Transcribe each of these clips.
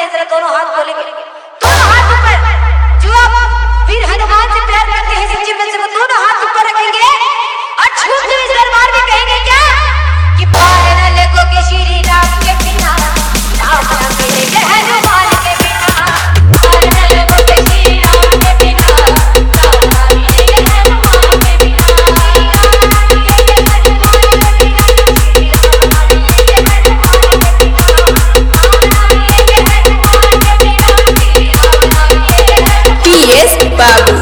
हैं, जरा दोनों हाथ खोलेंगे, दोनों हाथ ऊपर। जो आप वीर हनुमान से प्यार करते हैं सच्चे मन से, वो दोनों हाथ ऊपर रखेंगे और झूम के इस दरबार में कहेंगे क्या कि पार न लगोगे श्री राम के बिना, राम न मिलेंगे हनुमान के बिना, पार न लगोगे श्री राम के बिना, राम न मिलेंगे हनुमान के बिना, PS बाबू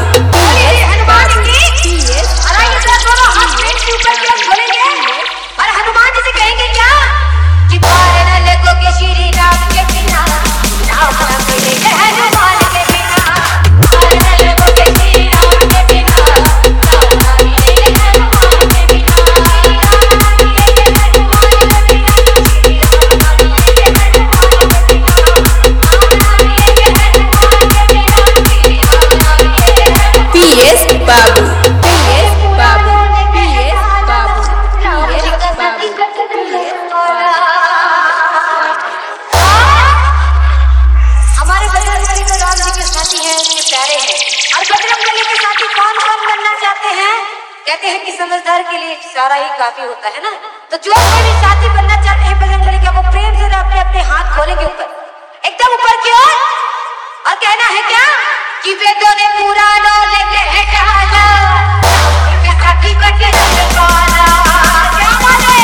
कहते हैं कि समझदार के लिए इशारा ही काफी होता है ना। तो जो कोई भी साथी बनना चाहते हैं बजरंगबली का, वो प्रेम से अपने अपने हाथ खोलेंगे ऊपर, एकदम ऊपर की ओर, और कहना है क्या कि वेदों ने पुराणों लेके है कहाना, इनके साथी बचे रखवाला, क्या माने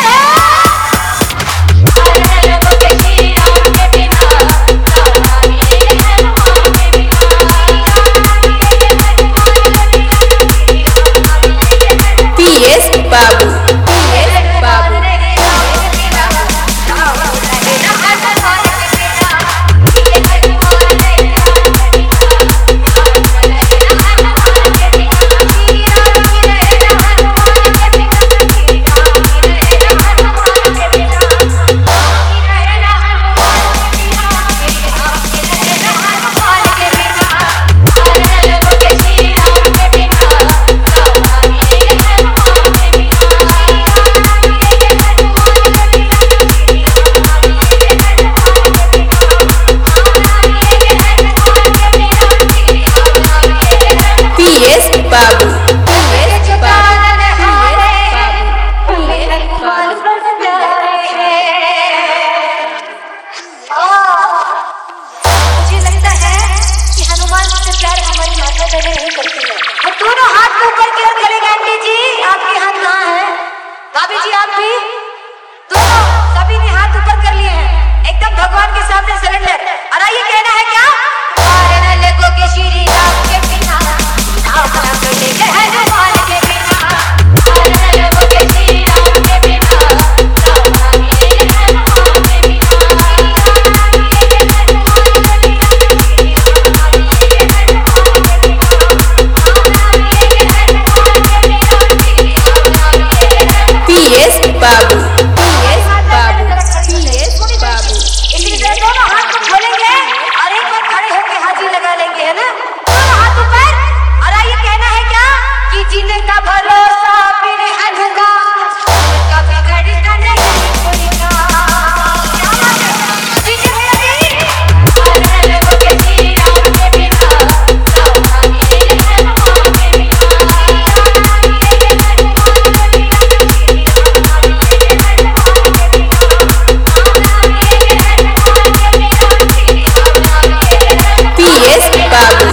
PS बाबू भगवान के सामने सरेंडर। और आइए कहना है क्या, पार न लगोगे श्री राम के बिना, राम न मिलेंगे हनुमान के बिना, पार न लगोगे श्री राम के बिना, राम न मिलेंगे हनुमान के बिना, PS बाबू जिनका भरोसा फिर अनगा, कभी घड़ी का नहीं कोई का, क्या बात है जी, पार न लगोगे श्री राम के बिना, राम न मिलेंगे हनुमान के बिना, PS बाबू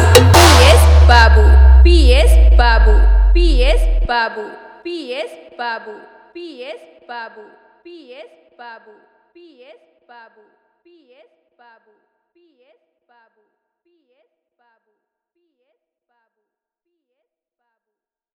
PS बाबू PS बाबू PS बाबू PS बाबू PS बाबू PS बाबू PS बाबू PS बाबू